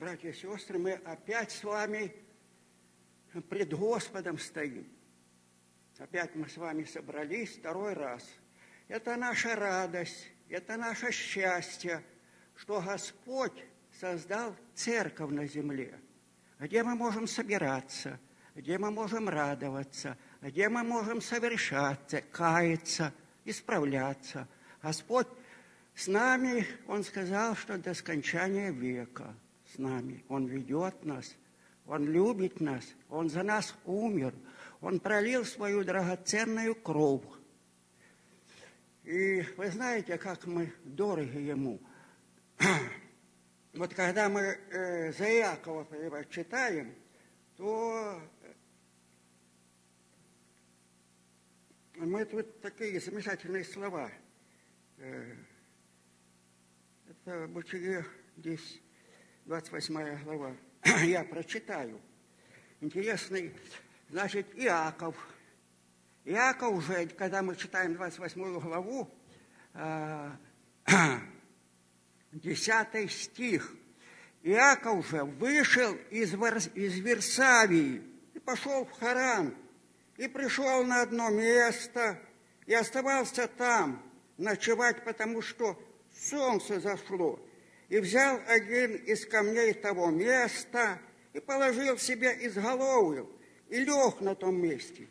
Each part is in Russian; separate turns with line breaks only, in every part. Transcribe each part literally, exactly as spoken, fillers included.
братья и сестры, мы опять с вами пред Господом стоим. Опять мы с вами собрались второй раз. Это наша радость, это наше счастье, что Господь создал церковь на земле, где мы можем собираться, где мы можем радоваться, где мы можем совершаться, каяться, исправляться. Господь с нами, Он сказал, что до скончания века с нами. Он ведет нас, Он любит нас, Он за нас умер, Он пролил свою драгоценную кровь. И вы знаете, как мы дороги Ему. Вот когда мы э, за Иакова читаем, то мы тут такие замечательные слова. Это Бытие, здесь двадцать восьмая глава. Я прочитаю. Интересный, значит, Иаков. Иаков уже, когда мы читаем двадцать восьмую главу, десятый стих. Иаков уже вышел из, из Варсавии и пошел в Харан. И пришел на одно место, и оставался там ночевать, потому что солнце зашло. И взял один из камней того места, и положил себе изголовье, и лег на том месте.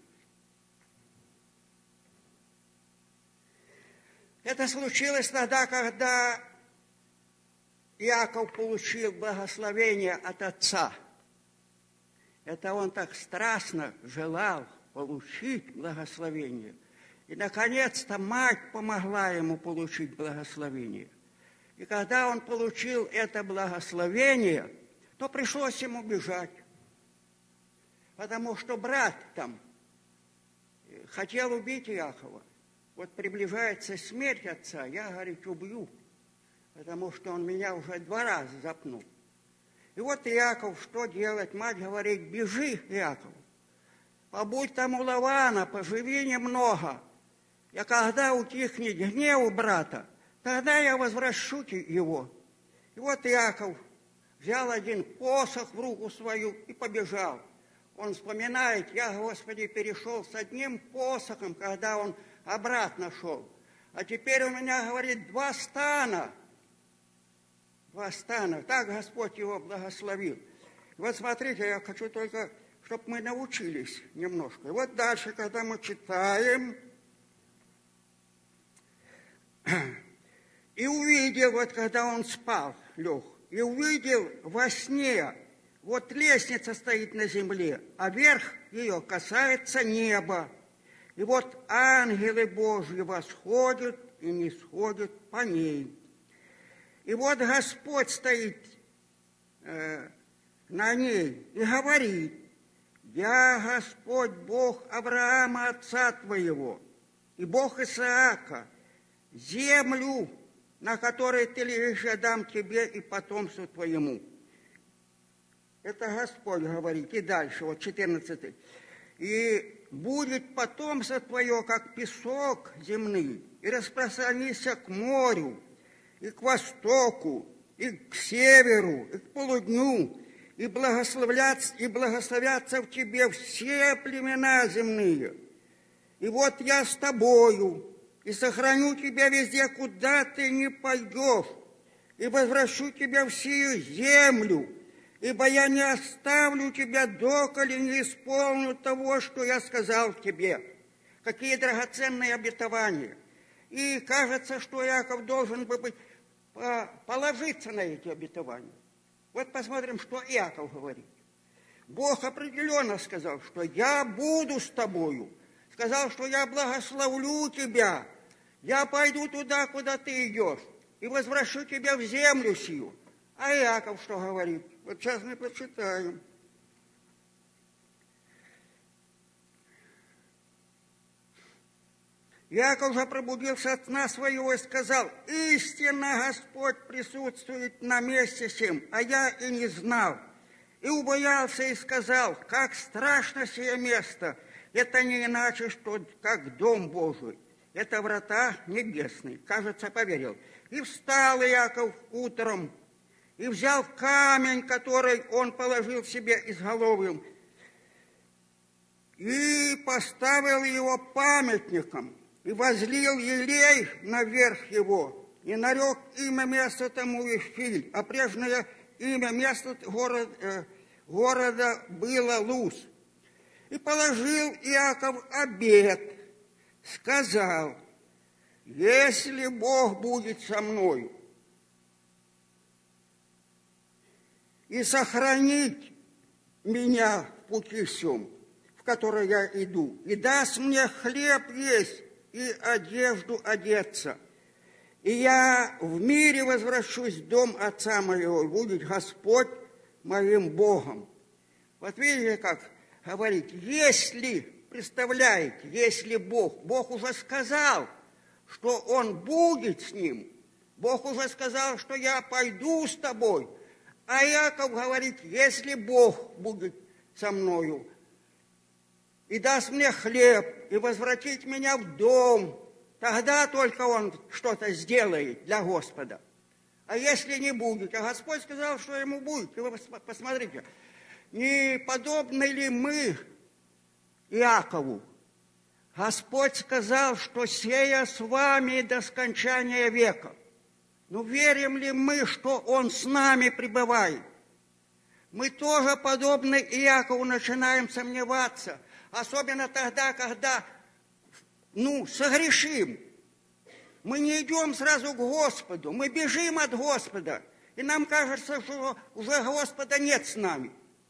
Это случилось тогда, когда Иаков получил благословение от отца. Это он так страстно желал получить благословение. И, наконец-то, мать помогла ему получить благословение. И когда он получил это благословение, то пришлось ему бежать. Потому что брат там хотел убить Иакова. Вот приближается смерть отца, я, говорит, убью. Потому что он меня уже два раза запнул. И вот Иаков, что делать? Мать говорит, бежи, Иаков. Побудь там у Лавана, поживи немного. И когда утихнет гнев у брата, тогда я возвращу его. И вот Иаков взял один посох в руку свою и побежал. Он вспоминает, я, Господи, перешел с одним посохом, когда он обратно шел. А теперь у меня, говорит, два стана. Два стана. Так Господь его благословил. Вот смотрите, я хочу только, чтобы мы научились немножко. И вот дальше, когда мы читаем, и увидел, вот когда он спал, лег, и увидел во сне, вот лестница стоит на земле, а верх ее касается неба. И вот ангелы Божьи восходят и не сходят по ней. И вот Господь стоит э, на ней и говорит, я Господь, Бог Авраама, отца твоего, и Бог Исаака, землю, на которой ты лежишь, я дам тебе и потомству твоему. Это Господь говорит. И дальше, вот четырнадцатый. И будет потомство твое, как песок земный, и распространится к морю, и к востоку, и к северу, и к полудню, и благословлятся, и благословятся в тебе все племена земные. И вот я с тобою, и сохраню тебя везде, куда ты не пойдешь, и возвращу тебя в сию землю, ибо я не оставлю тебя, доколе не исполню того, что я сказал тебе. Какие драгоценные обетования. И кажется, что Иаков должен бы быть, положиться на эти обетования. Вот посмотрим, что Иаков говорит. Бог определенно сказал, что я буду с тобою. Сказал, что я благословлю тебя. Я пойду туда, куда ты идешь, и возвращу тебя в землю сию. А Иаков что говорит? Вот сейчас мы прочитаем. Иаков же пробудился от сна своего и сказал, истинно Господь присутствует на месте сем, а я и не знал. И убоялся и сказал, как страшно сие место, это не иначе, что как дом Божий, это врата небесные. Кажется, поверил. И встал Иаков утром, и взял камень, который он положил себе изголовьем, и поставил его памятником, и возлил елей наверх его, и нарек имя места тому Вифиль, а прежнее имя места город, э, города было Луз. И положил Иаков обет, сказал: если Бог будет со мною и сохранить меня в пути сем, в который я иду, и даст мне хлеб есть и одежду одеться, и я в мире возвращусь в дом отца моего, и будет Господь моим Богом. Вот видите, как говорит, если, представляете, если Бог, Бог уже сказал, что Он будет с ним, Бог уже сказал, что я пойду с тобой, а Иаков говорит, если Бог будет со мною и даст мне хлеб, и возвратит меня в дом, тогда только он что-то сделает для Господа. А если не будет, а Господь сказал, что ему будет, и вы посмотрите, не подобны ли мы Иакову? Господь сказал, что сея с вами до скончания века. Но верим ли мы, что Он с нами пребывает? Мы тоже, подобно Иакову, начинаем сомневаться, особенно тогда, когда, ну, согрешим. Мы не идем сразу к Господу, мы бежим от Господа, и нам кажется, что уже Господа нет с нами.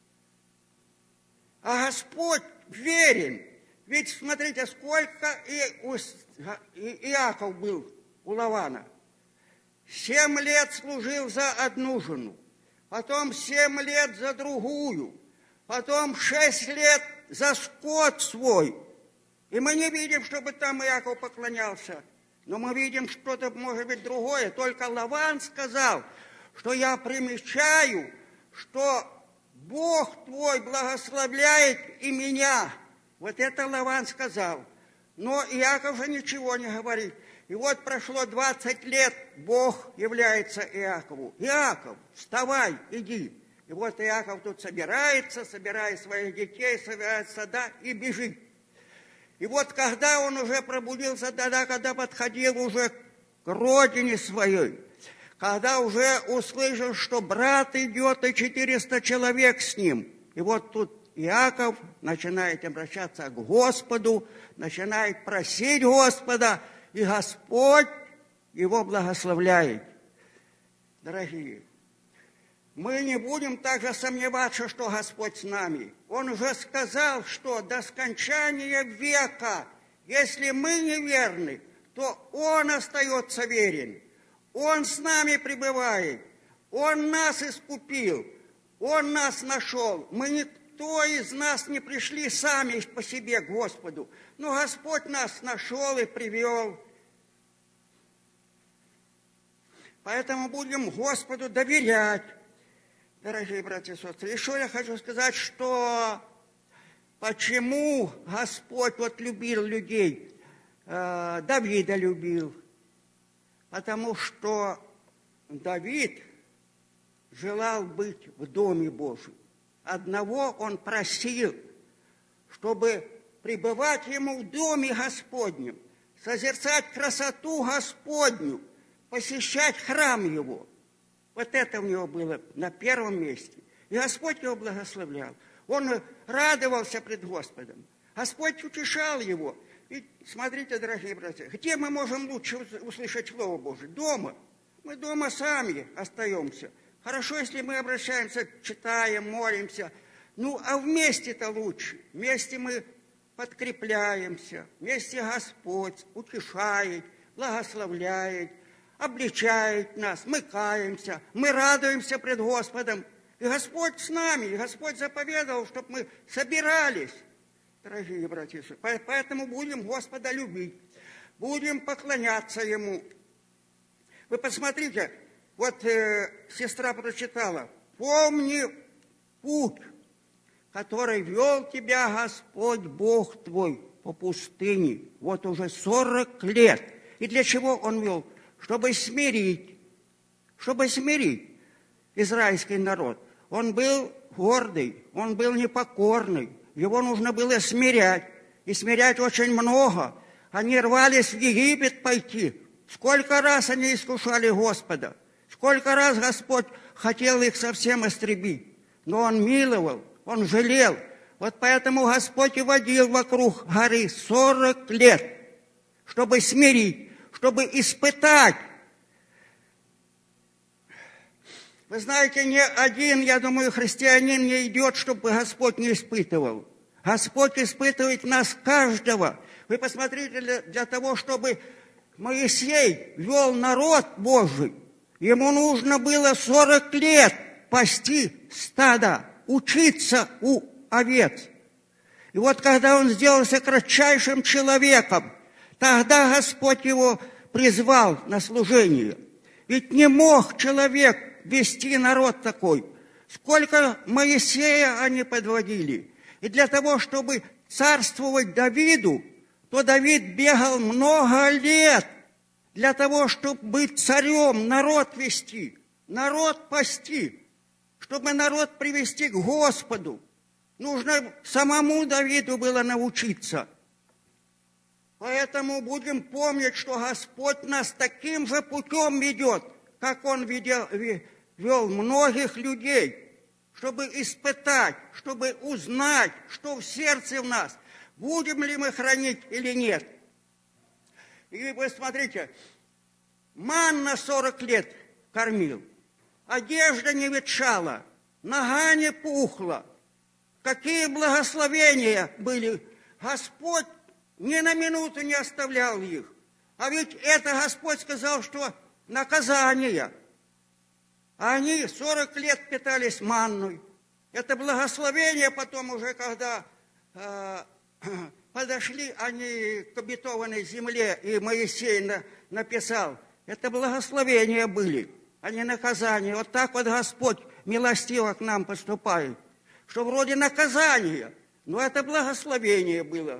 А Господь верен. Ведь смотрите, сколько и у Иаков был у Лавана. Семь лет служил за одну жену, потом семь лет за другую, потом шесть лет за скот свой. И мы не видим, чтобы там Иаков поклонялся, но мы видим что-то, может быть, другое. Только Лаван сказал, что я примечаю, что Бог твой благословляет и меня. Вот это Лаван сказал. Но Иаков же ничего не говорит. И вот прошло двадцать лет, Бог является Иакову. Иаков, вставай, иди. И вот Иаков тут собирается, собирает своих детей, собирает стада и бежит. И вот когда он уже пробудился, тогда, когда подходил уже к родине своей, когда уже услышал, что брат идет и четыреста человек с ним, и вот тут Иаков начинает обращаться к Господу, начинает просить Господа, и Господь его благословляет. Дорогие, мы не будем также сомневаться, что Господь с нами. Он уже сказал, что до скончания века, если мы неверны, то Он остается верен. Он с нами пребывает. Он нас искупил. Он нас нашел. Мы никто из нас не пришли сами по себе к Господу. Но Господь нас нашел и привел. Поэтому будем Господу доверять, дорогие братья и сестры. Еще я хочу сказать, что почему Господь вот любил людей, э, Давида любил. Потому что Давид желал быть в Доме Божьем. Одного он просил, чтобы пребывать ему в Доме Господнем, созерцать красоту Господню, посещать храм его. Вот это у него было на первом месте. И Господь его благословлял. Он радовался пред Господом. Господь утешал его. И смотрите, дорогие братья, где мы можем лучше услышать Слово Божие? Дома. Мы дома сами остаемся. Хорошо, если мы обращаемся, читаем, молимся. Ну, а вместе-то лучше. Вместе мы подкрепляемся. Вместе Господь утешает, благословляет, обличает нас. Мы каемся, мы радуемся пред Господом. И Господь с нами, и Господь заповедовал, чтобы мы собирались. Дорогие братья, поэтому будем Господа любить, будем поклоняться Ему. Вы посмотрите, вот э, сестра прочитала, помни путь, который вел тебя Господь Бог твой по пустыне, вот уже сорок лет. И для чего Он вел? Чтобы смирить, чтобы смирить. израильский народ. Он был гордый, он был непокорный. Его нужно было смирять. И смирять очень много. Они рвались в Египет пойти. Сколько раз они искушали Господа. Сколько раз Господь хотел их совсем истребить. Но Он миловал, Он жалел. Вот поэтому Господь и водил вокруг горы сорок лет, чтобы смирить, чтобы испытать. Вы знаете, ни один, я думаю, христианин не идет, чтобы Господь не испытывал. Господь испытывает нас каждого. Вы посмотрите, для, для того, чтобы Моисей вел народ Божий, ему нужно было сорок лет пасти стадо, учиться у овец. И вот когда он сделался кратчайшим человеком, тогда Господь его призвал на служение. Ведь не мог человек вести народ такой. Сколько Моисея они подводили. И для того, чтобы царствовать Давиду, то Давид бегал много лет для того, чтобы быть царем, народ вести, народ пасти, чтобы народ привести к Господу. Нужно самому Давиду было научиться. Поэтому будем помнить, что Господь нас таким же путем ведет, как Он ведел, вел многих людей, чтобы испытать, чтобы узнать, что в сердце в нас, будем ли мы хранить или нет. И вы смотрите, манна сорок лет кормил, одежда не ветшала, нога не пухла. Какие благословения были! Господь ни на минуту не оставлял их. А ведь это Господь сказал, что наказание. А они сорок лет питались манной. Это благословение потом уже, когда э, подошли они к обетованной земле, и Моисей на, написал, это благословения были, а не наказания. Вот так вот Господь милостиво к нам поступает. Что вроде наказания, но это благословение было.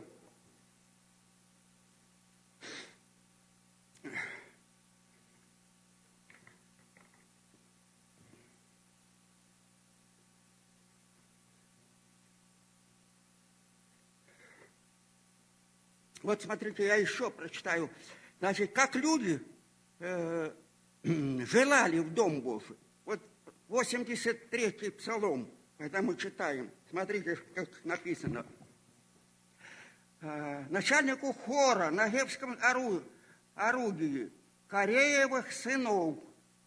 Вот смотрите, я еще прочитаю. Значит, как люди э, желали в Дом Божий. Вот восемьдесят третий псалом, когда мы читаем, смотрите, как написано. Э, начальнику хора на Гевском орудии Кореевых сынов.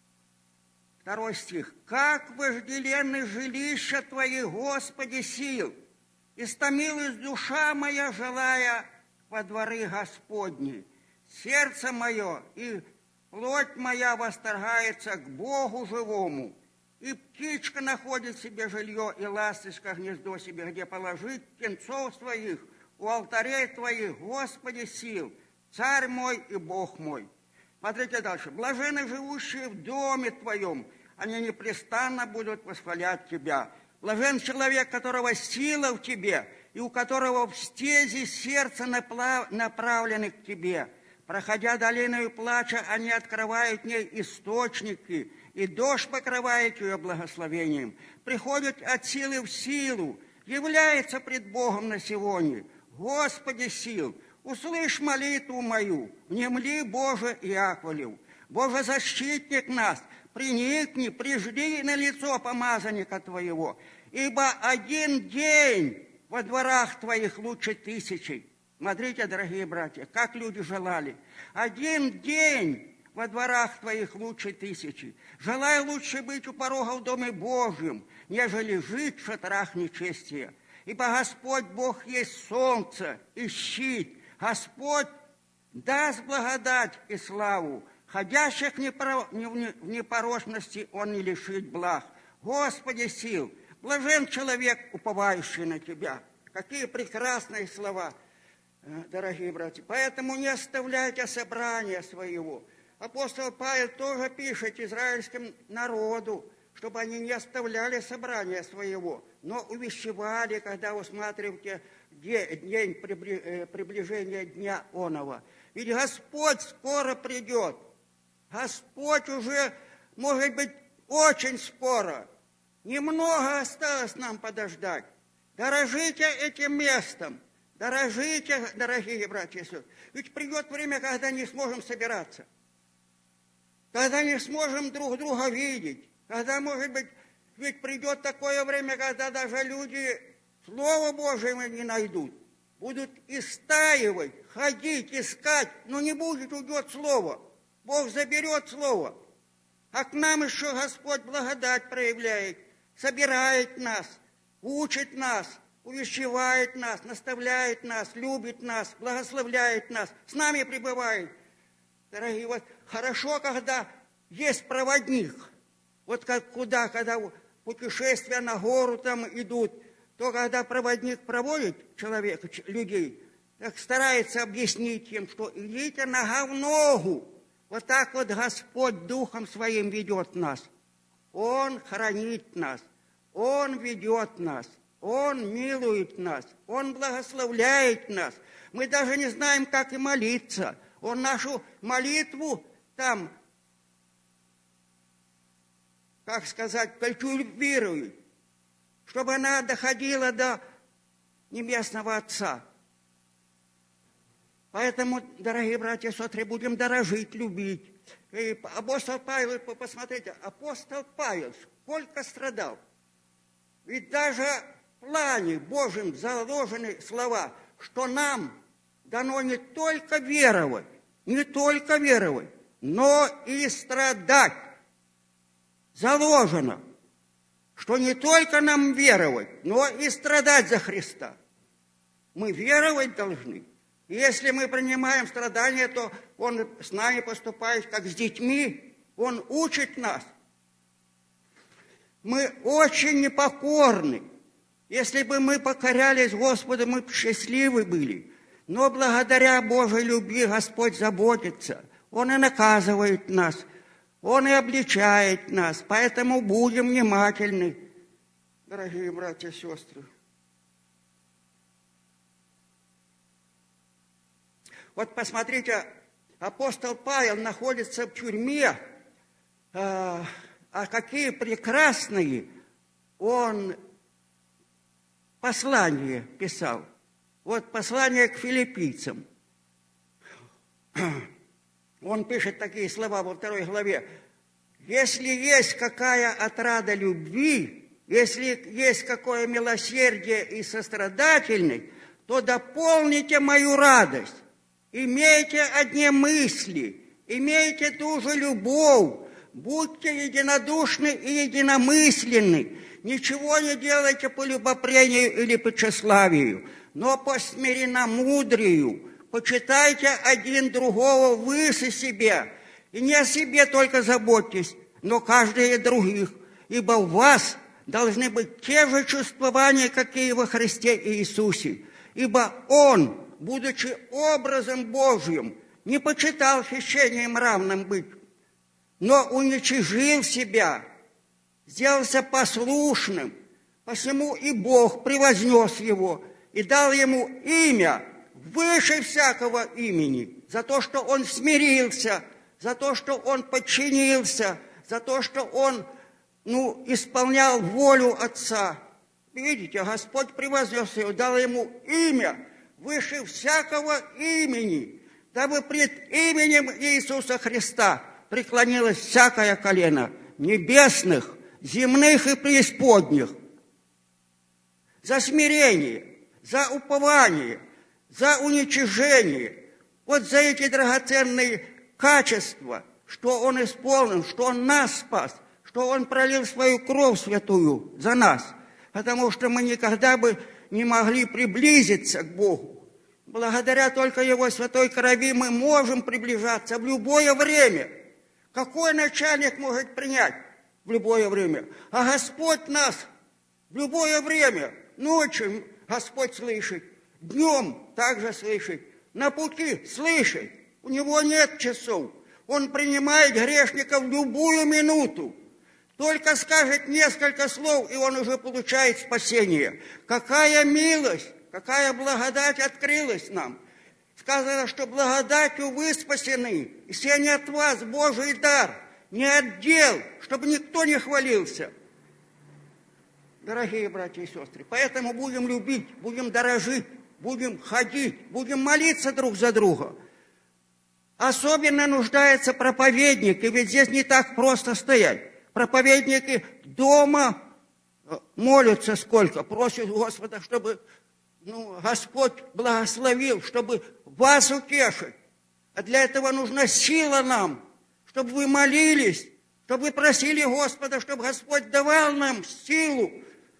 Второй стих. «Как вожделенны жилища Твои, Господи, сил! Истомилась душа моя, желая во дворы Господни. Сердце мое и плоть моя восторгается к Богу живому. И птичка находит себе жилье, и ласточка гнездо себе, где положить птенцов своих, у алтарей Твоих, Господи, сил, Царь мой и Бог мой». Смотрите дальше. «Блаженны живущие в доме Твоем, они непрестанно будут восхвалять Тебя. Блажен человек, которого сила в Тебе, и у которого в стези сердца направлены к Тебе. Проходя долиною плача, они открывают в ней источники, и дождь покрывает ее благословением. Приходит от силы в силу, является пред Богом на сегодня. Господи сил, услышь молитву мою, внемли, Боже, Иаковлев. Боже, защитник нас, приникни, прижди на лицо помазанника Твоего, ибо один день во дворах Твоих лучше тысячи. Смотрите, дорогие братья, как люди желали. Один день во дворах Твоих лучше тысячи. Желаю лучше быть у порога в Доме Божьем, нежели жить в шатрах нечестия. Ибо Господь Бог есть солнце и щит. Господь даст благодать и славу. Ходящих в непорочности Он не лишит благ. Господи сил, блажен человек, уповающий на Тебя. Какие прекрасные слова, дорогие братья. Поэтому не оставляйте собрания своего. Апостол Павел тоже пишет израильскому народу, чтобы они не оставляли собрания своего, но увещевали, когда усматриваете день приближения дня оного. Ведь Господь скоро придет. Господь уже, может быть, очень скоро. Немного осталось нам подождать. Дорожите этим местом. Дорожите, дорогие братья и сестры. Ведь придет время, когда не сможем собираться. Когда не сможем друг друга видеть. Когда, может быть, ведь придет такое время, когда даже люди Слово Божие не найдут. Будут истаивать, ходить, искать, но не будет, уйдет Слово. Бог заберет Слово. А к нам еще Господь благодать проявляет, собирает нас, учит нас, увещевает нас, наставляет нас, любит нас, благословляет нас, с нами пребывает. Дорогие, вот хорошо, когда есть проводник. Вот как куда, когда путешествия на гору там идут, то когда проводник проводит человека, людей, так старается объяснить им, что идите нога в ногу. Вот так вот Господь Духом Своим ведет нас. Он хранит нас, Он ведет нас, Он милует нас, Он благословляет нас. Мы даже не знаем, как и молиться. Он нашу молитву там, как сказать, культивирует, чтобы она доходила до Небесного Отца. Поэтому, дорогие братья и сестры, будем дорожить, любить. И апостол Павел, посмотрите, апостол Павел сколько страдал. Ведь даже в плане Божьем заложены слова, что нам дано не только веровать, не только веровать, но и страдать. Заложено, что не только нам веровать, но и страдать за Христа. Мы веровать должны. И если мы принимаем страдания, то Он с нами поступает, как с детьми. Он учит нас. Мы очень непокорны. Если бы мы покорялись Господу, мы бы счастливы были. Но благодаря Божьей любви Господь заботится. Он и наказывает нас. Он и обличает нас. Поэтому будем внимательны, дорогие братья и сестры. Вот посмотрите, апостол Павел находится в тюрьме, а, а какие прекрасные он послания писал. Вот послание к филиппийцам. Он пишет такие слова во второй главе. «Если есть какая отрада любви, если есть какое милосердие и сострадательность, то дополните мою радость. Имейте одни мысли, имейте ту же любовь, будьте единодушны и единомысленны, ничего не делайте по любопрению или по тщеславию, но по смиренномудрию, почитайте один другого выше себя, и не о себе только заботьтесь, но каждый о других, ибо у вас должны быть те же чувствования, какие во Христе Иисусе, ибо Он, будучи образом Божьим, не почитал хищением равным быть, но уничижил себя, сделался послушным, посему и Бог превознес его и дал ему имя выше всякого имени, за то, что он смирился, за то, что он подчинился, за то, что он ну, исполнял волю Отца. Видите, Господь превознес его, дал ему имя выше всякого имени, дабы пред именем Иисуса Христа преклонилось всякое колено небесных, земных и преисподних. За смирение, за упование, за уничижение, вот за эти драгоценные качества, что Он исполнил, что Он нас спас, что Он пролил свою кровь святую за нас, потому что мы никогда бы не могли приблизиться к Богу. Благодаря только Его святой крови мы можем приближаться в любое время. Какой начальник может принять в любое время? А Господь нас в любое время, ночью Господь слышит, днем также слышит, на пути слышит. У Него нет часов. Он принимает грешников в любую минуту. Только скажет несколько слов, и он уже получает спасение. Какая милость, какая благодать открылась нам. Сказано, что благодатью вы спасены, и все не от вас, Божий дар. не от дел, чтобы никто не хвалился. Дорогие братья и сестры, поэтому будем любить, будем дорожить, будем ходить, будем молиться друг за друга. Особенно нуждается проповедник, и ведь здесь не так просто стоять. Проповедники дома молятся сколько, просят Господа, чтобы ну, Господь благословил, чтобы вас утешить. А для этого нужна сила нам, чтобы вы молились, чтобы вы просили Господа, чтобы Господь давал нам силу.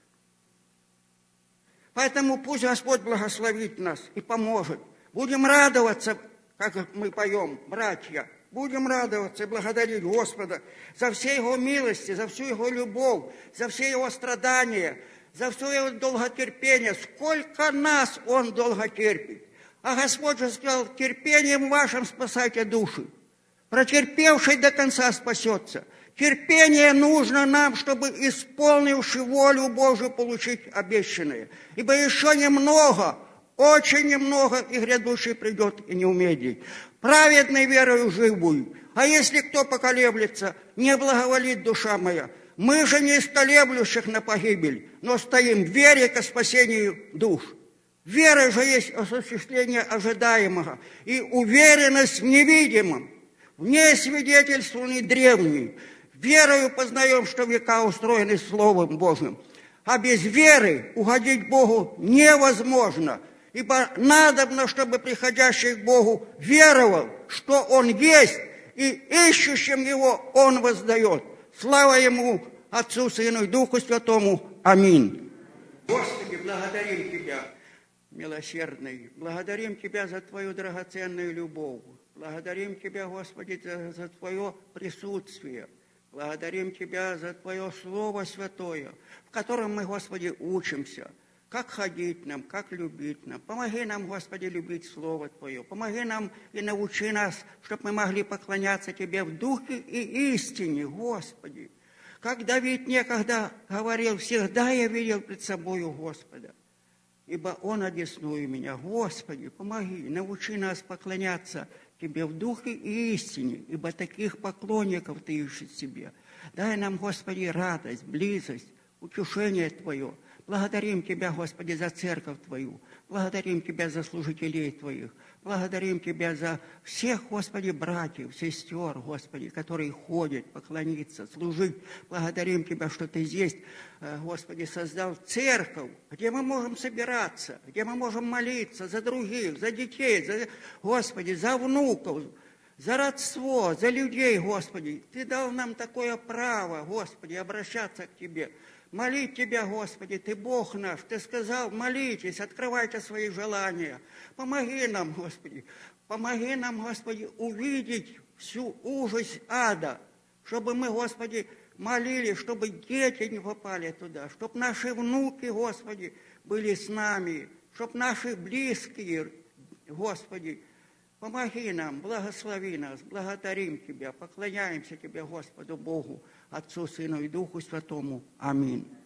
Поэтому пусть Господь благословит нас и поможет. Будем радоваться, как мы поем, братья. Будем радоваться и благодарить Господа за все Его милости, за всю Его любовь, за все Его страдания, за все Его долготерпение. Сколько нас Он долго терпит. А Господь же сказал, терпением вашим спасайте души. Протерпевший до конца спасется. Терпение нужно нам, чтобы, исполнивши волю Божию, получить обещанное. Ибо еще немного, очень немного, и грядущий придет и не умеет. Праведной верою жив будет. А если кто поколеблется, не благоволит душа моя. Мы же не из колеблющих на погибель, но стоим в вере ко спасению душ. Вера же есть осуществление ожидаемого и уверенность в невидимом. В ней свидетельствованы древние. Верою познаем, что века устроены Словом Божьим. А без веры угодить Богу невозможно. Ибо надобно, чтобы приходящий к Богу веровал, что Он есть, и ищущим Его Он воздает. Слава Ему, Отцу, Сыну и Духу Святому. Аминь. Господи, благодарим Тебя, милосердный. Благодарим Тебя за Твою драгоценную любовь. Благодарим Тебя, Господи, за, за Твое присутствие. Благодарим Тебя за Твое Слово Святое, в котором мы, Господи, учимся. Как ходить нам, как любить нам. Помоги нам, Господи, любить Слово Твое. Помоги нам и научи нас, чтобы мы могли поклоняться Тебе в духе и истине, Господи. Как Давид некогда говорил, всегда я видел пред собою Господа, ибо Он одесную меня. Господи, помоги, научи нас поклоняться Тебе в духе и истине, ибо таких поклонников Ты ищешь себе. Дай нам, Господи, радость, близость, утешение Твое. Благодарим Тебя, Господи, за церковь Твою. Благодарим Тебя за служителей Твоих. Благодарим Тебя за всех, Господи, братьев, сестер, Господи, которые ходят поклониться, служить. Благодарим Тебя, что Ты здесь, Господи, создал церковь, где мы можем собираться, где мы можем молиться за других, за детей, за, Господи, за внуков, за родство, за людей, Господи. Ты дал нам такое право, Господи, обращаться к Тебе. Молить Тебя, Господи, Ты Бог наш. Ты сказал, молитесь, открывайте свои желания. Помоги нам, Господи, помоги нам, Господи, увидеть всю ужас ада, чтобы мы, Господи, молились, чтобы дети не попали туда, чтобы наши внуки, Господи, были с нами, чтобы наши близкие, Господи, помоги нам, благослови нас, благодарим Тебя, поклоняемся Тебе, Господу Богу, Отцу, Сыну и Духу Святому. Аминь.